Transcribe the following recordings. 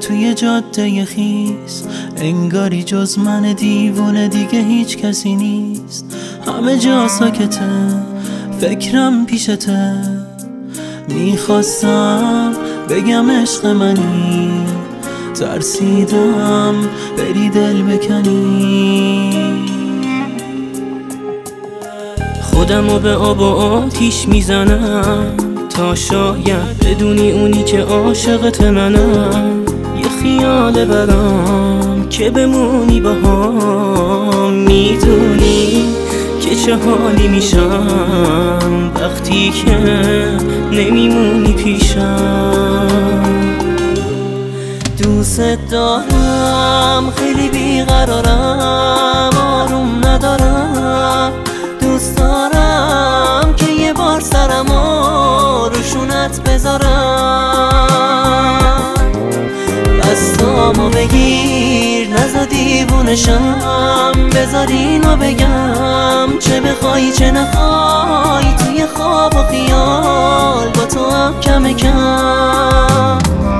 توی جاده خیس، انگاری جز من دیوونه دیگه هیچ کسی نیست. همه جا ساکته، فکرم پیشته، میخواستم بگم عشق منی، ترسیدم بری دل بکنی. خودمو به آب و آتیش میزنم تا شاید بدونی اونی که عاشقت منم. یه خیال برام که بمونی باهام، میدونی که چه حالی میشم وقتی که نمیمونی پیشم. دوست دارم، خیلی بیقرارم، آروم ندارم. دوست دارم که یه بار سرمو روشونت بذارم. دستامو بگیر، نزا دیوونشم، بذار اینو بگم، چه بخوای چه نخوای، توی خواب و خیال با تو هم کم کم.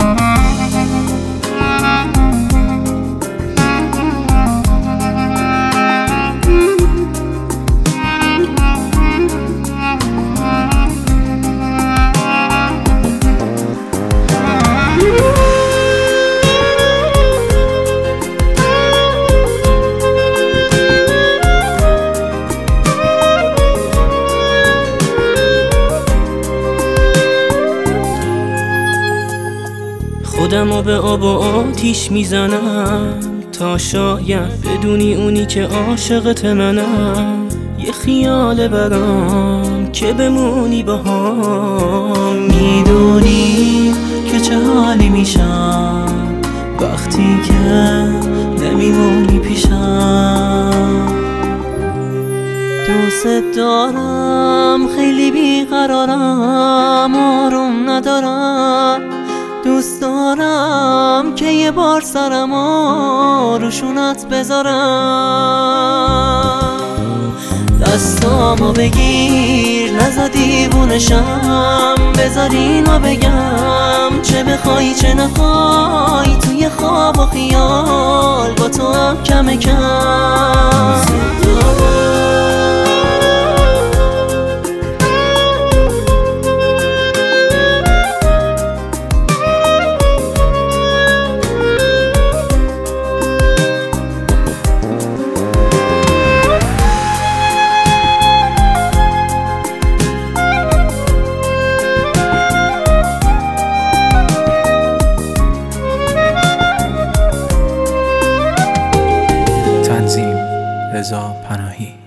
خودمو به آب و آتیش میزنم تا شاید بدونی اونی که عاشقت منم. یه خیال برام که بمونی باهام، میدونی که چه حالی میشم وقتی که نمیمونی پیشم. دوست دارم، خیلی بیقرارم، آروم ندارم. دوست دارم که یه بار سرمو روشونت بذارم. دستامو بگیر، نزا دیوونشم، بذار اینو بگم، چه بخوای چه نخوای، توی خواب و خیال با تو هم کم کم. تنظیم رضا پناهی.